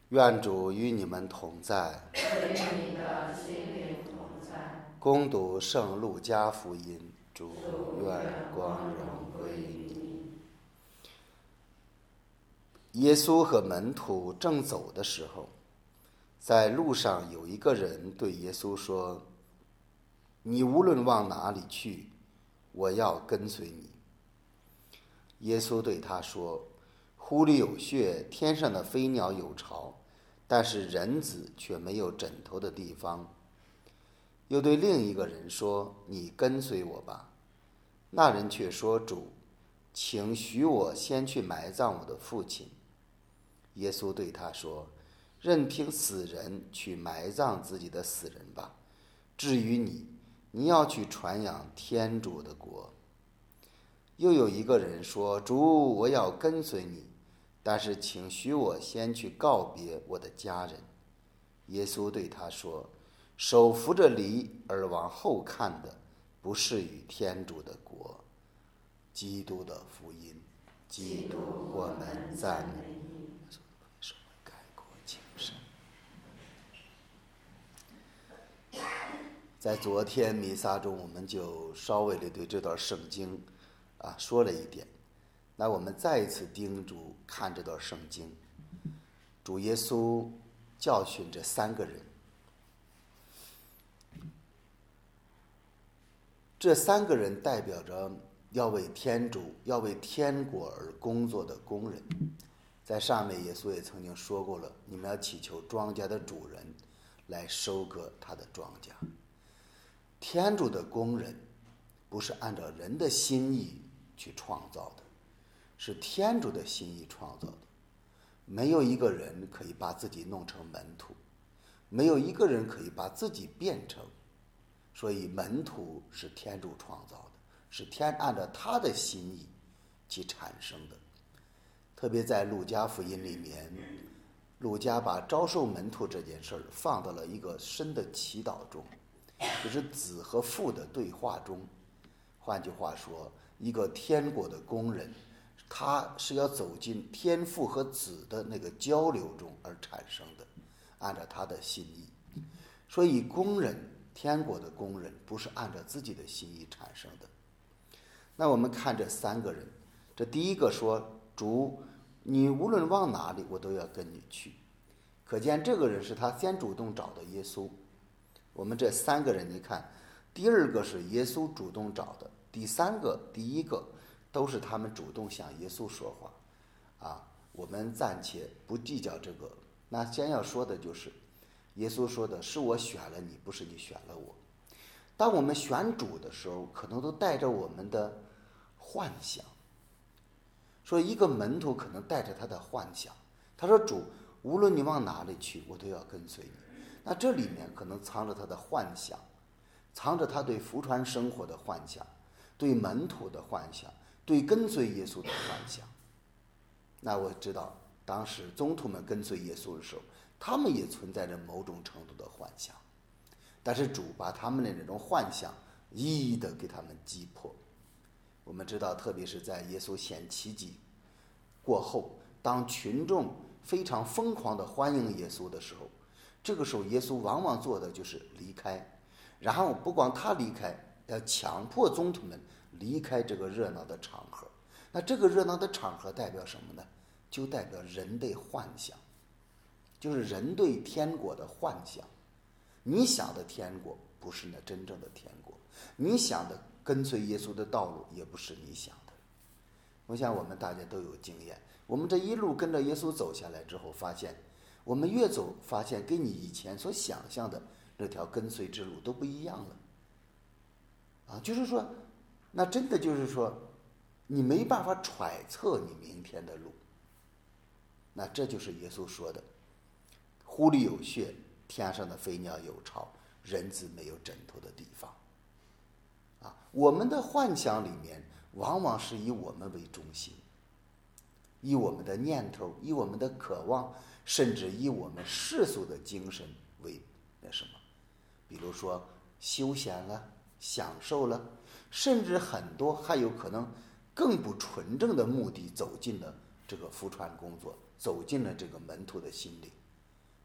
愿主与你们同在。 与你的心灵同在。 恭读圣路加福音。主愿光荣归于你。耶稣和门徒正走的时候，在路上有一个人对耶稣说：“你无论往哪里去，我要跟随你。”耶稣对他说：“湖里有穴，天上的飞鸟有巢，但是人子却没有枕头的地方。”又对另一个人说：“你跟随我吧。”那人却说：“主，请许我先去埋葬我的父亲。”耶稣对他说：“任凭死人去埋葬自己的死人吧，至于你，你要去传扬天主的国。”又有一个人说：“主，我要跟随你，但是请许我先去告别我的家人。”耶稣对他说：“手扶着犁而往后看的，不是与天主的国。”基督的福音。基督，我们赞美你。改过请神。在昨天弥撒中，我们就稍微的对这段圣经说了一点。那我们再一次叮嘱看这段圣经。主耶稣教训这三个人，这三个人代表着要为天主、要为天国而工作的工人。在上面耶稣也曾经说过了，你们要祈求庄稼的主人来收割他的庄稼。天主的工人不是按照人的心意去创造的，是天主的心意创造的。没有一个人可以把自己弄成门徒，没有一个人可以把自己变成。所以门徒是天主创造的，是天按照他的心意去产生的。特别在路加福音里面，路加把招收门徒这件事儿放到了一个深的祈祷中，就是子和父的对话中。换句话说，一个天国的工人，他是要走进天父和子的那个交流中而产生的，按照他的心意。所以工人，天国的工人不是按照自己的心意产生的。那我们看这三个人，这第一个说：“主，你无论往哪里，我都要跟你去。”可见这个人是他先主动找的耶稣。我们这三个人，你看，第二个是耶稣主动找的，第一个都是他们主动向耶稣说话。我们暂且不计较这个。那先要说的就是耶稣说的是我选了你，不是你选了我。当我们选主的时候，可能都带着我们的幻想。说一个门徒可能带着他的幻想，他说：“主，无论你往哪里去，我都要跟随你。”那这里面可能藏着他的幻想，藏着他对福传生活的幻想，对门徒的幻想，对跟随耶稣的幻想。那我知道当时宗徒们跟随耶稣的时候，他们也存在着某种程度的幻想，但是主把他们的那种幻想一一的给他们击破。我们知道，特别是在耶稣显奇迹过后，当群众非常疯狂地欢迎耶稣的时候，这个时候耶稣往往做的就是离开，然后不光他离开，要强迫宗徒们离开这个热闹的场合。那这个热闹的场合代表什么呢？就代表人的幻想，就是人对天国的幻想。你想的天国不是那真正的天国，你想的跟随耶稣的道路也不是你想的。我想我们大家都有经验，我们这一路跟着耶稣走下来之后，发现我们越走，发现跟你以前所想象的那条跟随之路都不一样了。就是说，那真的就是说，你没办法揣测你明天的路。那这就是耶稣说的：“湖里有穴，天上的飞鸟有巢，人子没有枕头的地方。”我们的幻想里面往往是以我们为中心，以我们的念头，以我们的渴望，甚至以我们世俗的精神为比如说休闲了，享受了，甚至很多还有可能更不纯正的目的走进了这个福传工作，走进了这个门徒的心里。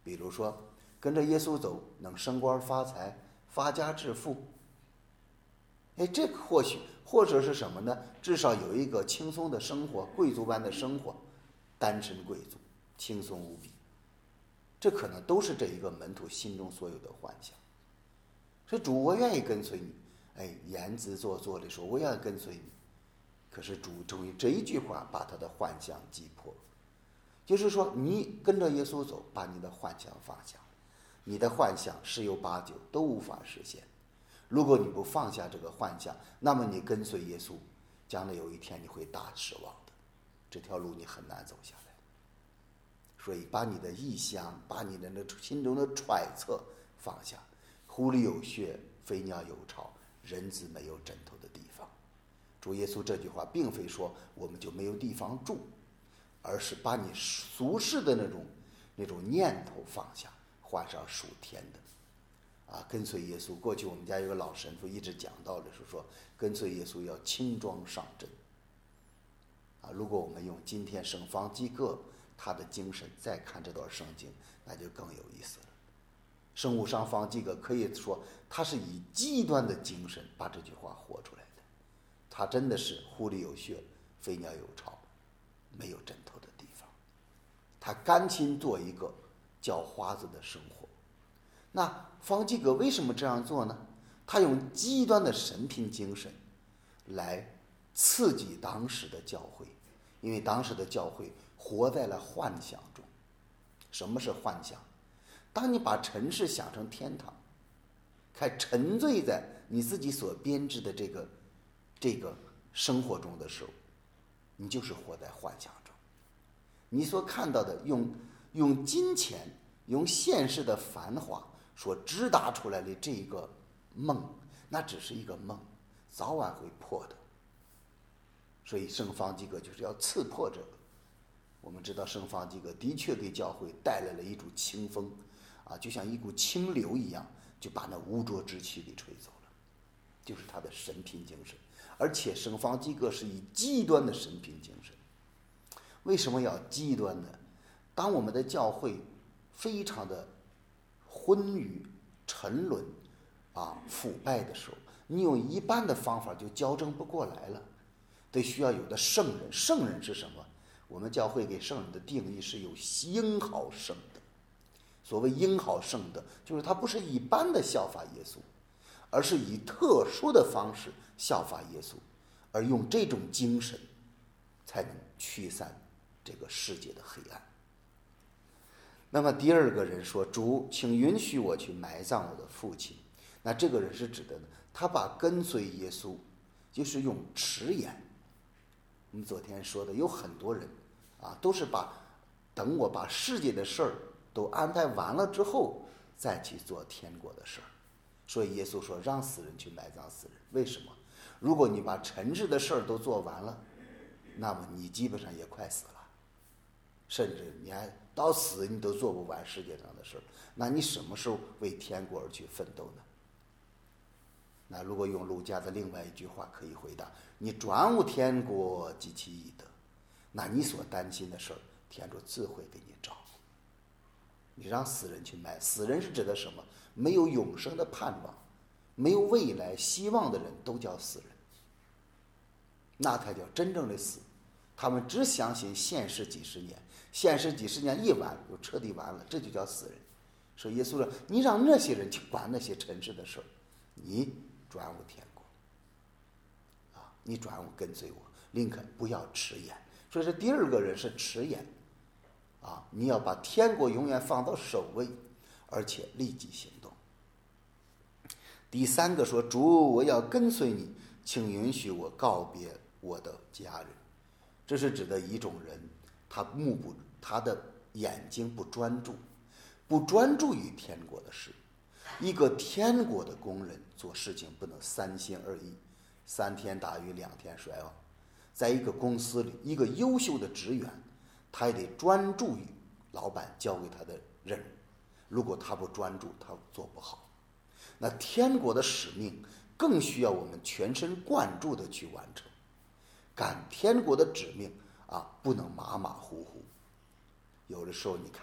比如说跟着耶稣走能升官发财、发家致富。这个或者是什么呢？至少有一个轻松的生活，贵族般的生活，单身贵族，轻松无比。这可能都是这一个门徒心中所有的幻想。所以主，我愿意跟随你。言之做作的说，我愿意跟随你。可是主终于这一句话把他的幻想击破，就是说，你跟着耶稣走，把你的幻想放下。你的幻想十有八九都无法实现。如果你不放下这个幻想，那么你跟随耶稣，将来有一天你会大失望的。这条路你很难走下来。所以把你的臆想，把你的那心中的揣测放下。狐狸有穴，飞鸟有巢，人子没有枕头的地方。主耶稣这句话并非说我们就没有地方住，而是把你俗世的那种念头放下，换上属天的。跟随耶稣。过去我们家有个老神父一直讲道的是说，跟随耶稣要轻装上阵。如果我们用今天圣方济各他的精神再看这段圣经，那就更有意思了。圣母上方济各可以说他是以极端的精神把这句话活出来的。他真的是狐狸有穴，飞鸟有巢，没有枕头的地方。他甘心做一个叫花子的生活。那方济各为什么这样做呢？他用极端的神凭精神来刺激当时的教会，因为当时的教会活在了幻想中。什么是幻想？当你把尘世想成天堂，还沉醉在你自己所编织的这个生活中的时候，你就是活在幻想中。你所看到的用金钱、用现实的繁华所直达出来的这个梦，那只是一个梦，早晚会破的。所以圣方济各就是要刺破这个。我们知道圣方济各的确给教会带来了一股清风，就像一股清流一样，就把那污浊之气给吹走了。就是他的神凭精神，而且圣方济各是以极端的神凭精神。为什么要极端呢？当我们的教会非常的昏愚、沉沦、腐败的时候，你用一般的方法就矫正不过来了，得需要有的圣人。圣人是什么？我们教会给圣人的定义是有英豪圣德。所谓英豪圣德，就是他不是一般的效法耶稣，而是以特殊的方式效法耶稣，而用这种精神才能驱散这个世界的黑暗。那么第二个人说，主，请允许我去埋葬我的父亲。那这个人是指的呢，他把跟随耶稣就是用迟延。我们昨天说的有很多人都是等我把世界的事儿都安排完了之后再去做天国的事儿。所以耶稣说让死人去埋葬死人。为什么？如果你把尘世的事儿都做完了，那么你基本上也快死了，甚至你还到死你都做不完世界上的事儿，那你什么时候为天国而去奋斗呢？那如果用儒家的另外一句话可以回答，你转无天国及其义德，那你所担心的事儿天主自会给你照顾。你让死人去埋，死人是指的什么？没有永生的盼望，没有未来希望的人都叫死人，那才叫真正的死。他们只相信现世几十年，现实几十年一完就彻底完了，这就叫死人。所以耶稣说，你让那些人去管那些尘世的事儿，你转无天国你转无跟随我，宁可不要迟延。所以这第二个人是迟延你要把天国永远放到首位，而且立即行动。第三个说，主，我要跟随你，请允许我告别我的家人。这是指的一种人，他的眼睛不专注于天国的事。一个天国的工人做事情不能三心二意，3天打鱼2天晒网。在一个公司里，一个优秀的职员，他也得专注于老板交给他的任务。如果他不专注，他做不好。那天国的使命更需要我们全神贯注的去完成。赶天国的使命不能马马虎虎。有的时候你看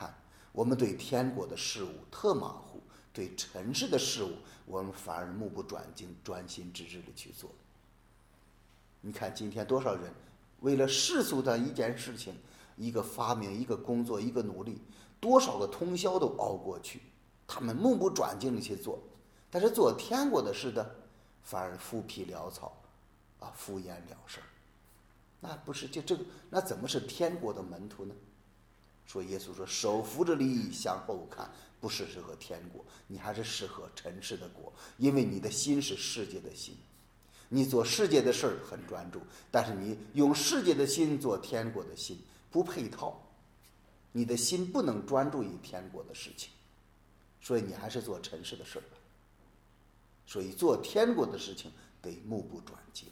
我们对天国的事物特马虎，对尘世的事物我们反而目不转睛，专心致志的去做。你看今天多少人为了世俗的一件事情，一个发明，一个工作，一个努力，多少个通宵都熬过去，他们目不转睛的去做，但是做天国的事的反而浮皮潦草敷衍了事儿。那不是这个，那怎么是天国的门徒呢？说耶稣说，手扶着利益向后看，不是适合天国，你还是适合尘世的国，因为你的心是世界的心，你做世界的事儿很专注，但是你用世界的心做天国的心不配套，你的心不能专注于天国的事情，所以你还是做尘世的事儿吧。所以做天国的事情得目不转睛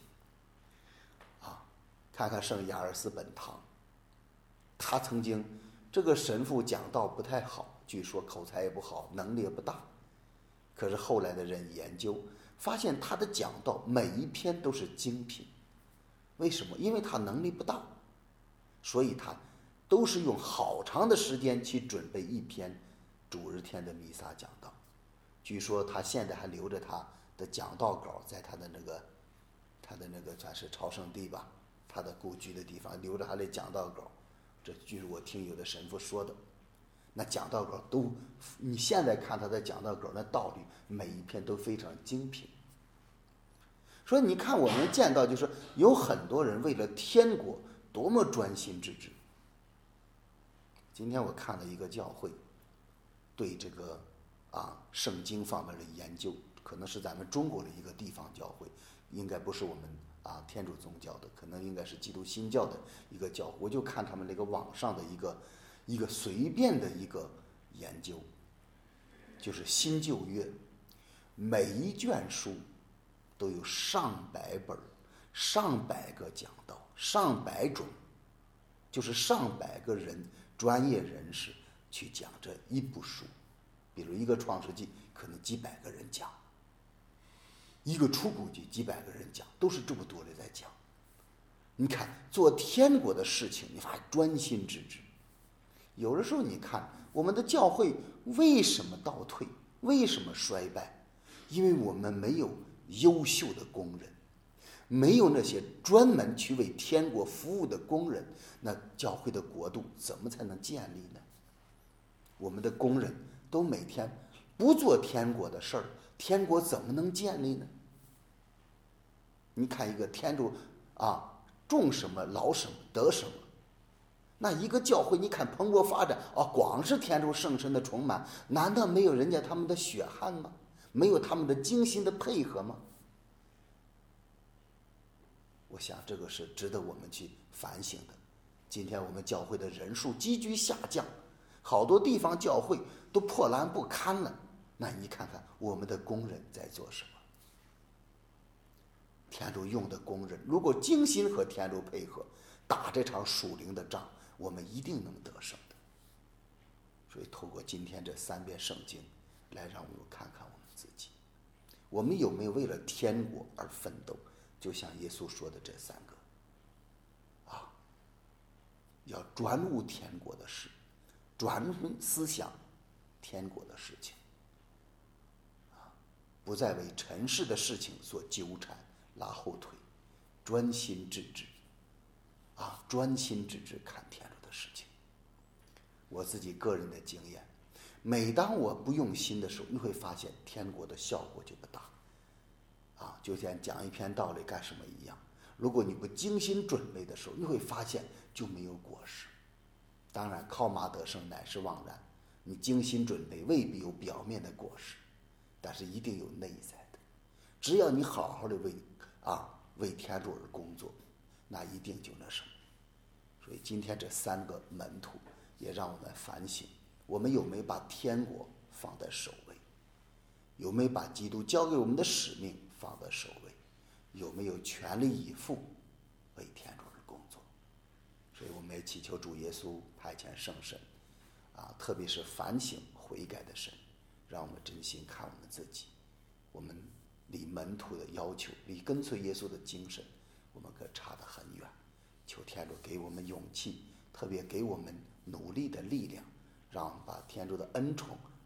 看看圣亚尔斯本堂，他曾经这个神父讲道不太好，据说口才也不好，能力也不大，可是后来的人研究发现他的讲道每一篇都是精品。为什么？因为他能力不大，所以他都是用好长的时间去准备一篇主日天的弥撒讲道。据说他现在还留着他的讲道稿，在他的那个算是朝圣地吧，他的故居的地方留着他的讲道稿，这据我听有的神父说的。那讲道稿都，你现在看他的讲道稿，那道理每一篇都非常精品。所以你看我们见到就是有很多人为了天国多么专心致志。今天我看了一个教会对这个圣经方面的研究，可能是咱们中国的一个地方教会，应该不是我们天主宗教的，可能应该是基督新教的一个教会。我就看他们那个网上的一个随便的一个研究，就是新旧约每一卷书都有上百本、上百个讲道、上百种，就是上百个人专业人士去讲这一部书。比如一个创世纪可能几百个人讲，一个出谷记几百个人讲，都是这么多人在讲。你看做天国的事情，你发现专心致志。有的时候你看我们的教会为什么倒退，为什么衰败？因为我们没有优秀的工人，没有那些专门去为天国服务的工人，那教会的国度怎么才能建立呢？我们的工人都每天不做天国的事儿，天国怎么能建立呢？你看一个天主种什么劳什么得什么，那一个教会你看蓬勃发展光是天主圣神的充满，难道没有人家他们的血汗吗？没有他们的精心的配合吗？我想这个是值得我们去反省的。今天我们教会的人数急剧下降，好多地方教会都破烂不堪了，那你看看我们的工人在做什么？天主用的工人如果精心和天主配合，打这场属灵的仗，我们一定能得胜的。所以透过今天这3遍圣经，来让我们看看我们自己，我们有没有为了天国而奋斗？就像耶稣说的这3个要专务天国的事，专门思想天国的事情不再为尘世的事情所纠缠拉后腿，专心致志专心致志看天主的事情。我自己个人的经验，每当我不用心的时候，你会发现天国的效果就不大就像讲一篇道理干什么一样，如果你不精心准备的时候，你会发现就没有果实。当然靠马得胜乃是枉然，你精心准备未必有表面的果实，但是一定有内在的。只要你好好的为天主而工作，那一定就那什么。所以今天这3个门徒也让我们反省，我们有没有把天国放在首位？有没有把基督交给我们的使命放在首位？有没有全力以赴为天主而工作？所以我们也祈求主耶稣派遣圣神特别是反省悔改的神，让我们真心看我们自己，我们离门徒的要求，离跟随耶稣的精神，我们可差得很远。求天主给我们勇气，特别给我们努力的力量， 让我们把天主的恩宠